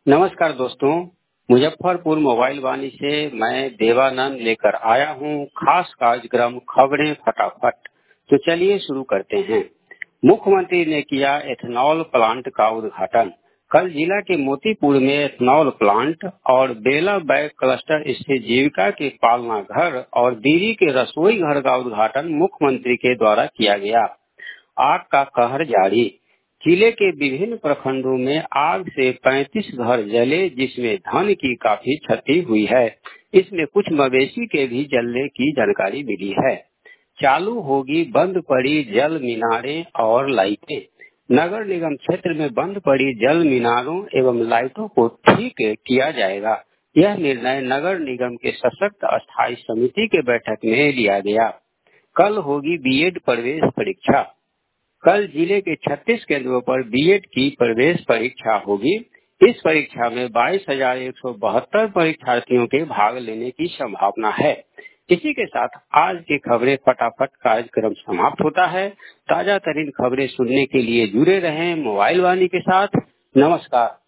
नमस्कार दोस्तों, मुजफ्फरपुर मोबाइल वाणी से मैं देवानंद लेकर आया हूँ खास कार्यक्रम खबरें फटाफट। तो चलिए शुरू करते हैं। मुख्यमंत्री ने किया एथेनॉल प्लांट का उद्घाटन। कल जिला के मोतीपुर में एथेनॉल प्लांट और बेला बैग क्लस्टर स्थित जीविका के पालना घर और दीदी के रसोई घर का उद्घाटन मुख्यमंत्री के द्वारा किया गया। आग का कहर जारी। जिले के विभिन्न प्रखंडों में आग से 35 घर जले, जिसमें धन की काफी क्षति हुई है। इसमें कुछ मवेशी के भी जलने की जानकारी मिली है। चालू होगी बंद पड़ी जल मीनारें और लाइटें। नगर निगम क्षेत्र में बंद पड़ी जल मीनारों एवं लाइटों को ठीक किया जाएगा। यह निर्णय नगर निगम के सशक्त अस्थायी समिति के बैठक में लिया गया। कल होगी बीएड प्रवेश परीक्षा। कल जिले के 36 केंद्रों पर बीएड की प्रवेश परीक्षा होगी। इस परीक्षा में 22,172 परीक्षार्थियों के भाग लेने की संभावना है। इसी के साथ आज की खबरें फटाफट कार्यक्रम समाप्त होता है। ताजा तरीन खबरें सुनने के लिए जुड़े रहें मोबाइल वाणी के साथ। नमस्कार।